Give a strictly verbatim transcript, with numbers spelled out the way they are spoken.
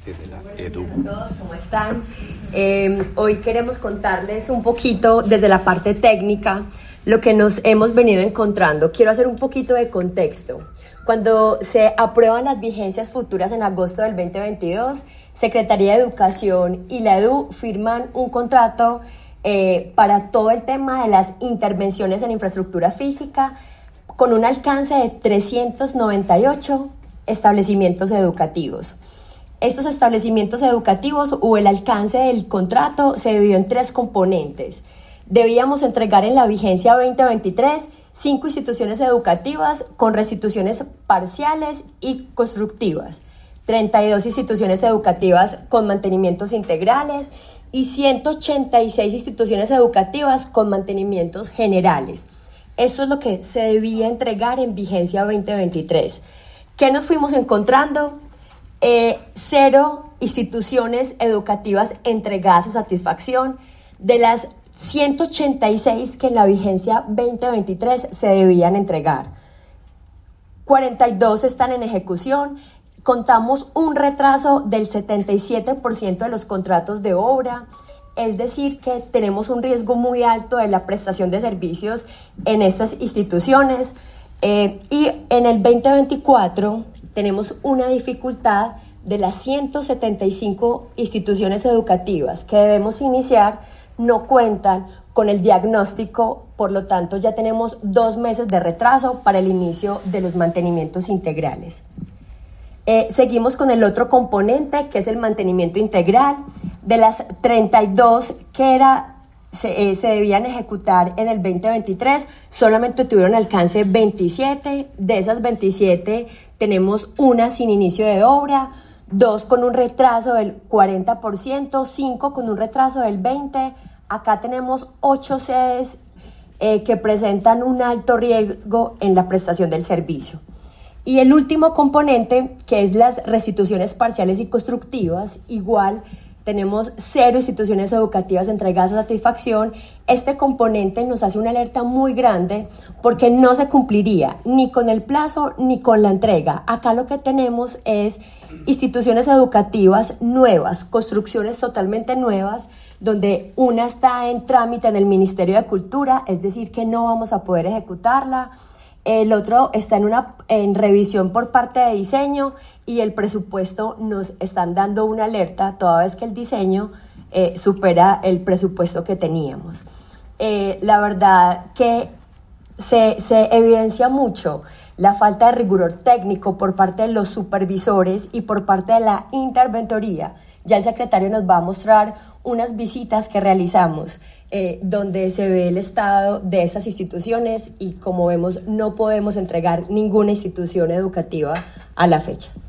desde la EDU. Hola a todos, ¿cómo están? Eh, hoy queremos contarles un poquito desde la parte técnica lo que nos hemos venido encontrando. Quiero hacer un poquito de contexto. Cuando se aprueban las vigencias futuras en agosto del veinte veintidós, Secretaría de Educación y la EDU firman un contrato eh, para todo el tema de las intervenciones en infraestructura física con un alcance de trescientos noventa y ocho establecimientos educativos. Estos establecimientos educativos o el alcance del contrato se dividió en tres componentes. Debíamos entregar en la vigencia veinte veintitrés cinco instituciones educativas con restituciones parciales y constructivas, treinta y dos instituciones educativas con mantenimientos integrales y ciento ochenta y seis instituciones educativas con mantenimientos generales. Esto es lo que se debía entregar en vigencia veinte veintitrés. ¿Qué nos fuimos encontrando? Eh, cero instituciones educativas entregadas a satisfacción. De las ciento ochenta y seis que en la vigencia veinte veintitrés se debían entregar, cuarenta y dos están en ejecución. Contamos un retraso del setenta y siete por ciento de los contratos de obra, es decir, que tenemos un riesgo muy alto de la prestación de servicios en estas instituciones. Eh, y en el veinte veinticuatro tenemos una dificultad de las ciento setenta y cinco instituciones educativas que debemos iniciar, no cuentan con el diagnóstico, por lo tanto ya tenemos dos meses de retraso para el inicio de los mantenimientos integrales. Eh, seguimos con el otro componente, que es el mantenimiento integral. De las treinta y dos que era, se, eh, se debían ejecutar en el veinte veintitrés, solamente tuvieron alcance veintisiete. De esas veintisiete tenemos una sin inicio de obra, dos con un retraso del cuarenta por ciento, cinco con un retraso del veinte por ciento. Acá tenemos ocho sedes eh, que presentan un alto riesgo en la prestación del servicio. Y el último componente, que es las restituciones parciales y constructivas, igual tenemos cero instituciones educativas entregadas a satisfacción. Este componente nos hace una alerta muy grande porque no se cumpliría ni con el plazo ni con la entrega. Acá lo que tenemos es instituciones educativas nuevas, construcciones totalmente nuevas, donde una está en trámite en el Ministerio de Cultura, es decir, que no vamos a poder ejecutarla. El otro está en una en revisión por parte de diseño y el presupuesto nos están dando una alerta toda vez que el diseño eh, supera el presupuesto que teníamos. Eh, la verdad que se, se evidencia mucho la falta de rigor técnico por parte de los supervisores y por parte de la interventoría. Ya el secretario nos va a mostrar unas visitas que realizamos eh, donde se ve el estado de esas instituciones y como vemos no podemos entregar ninguna institución educativa a la fecha.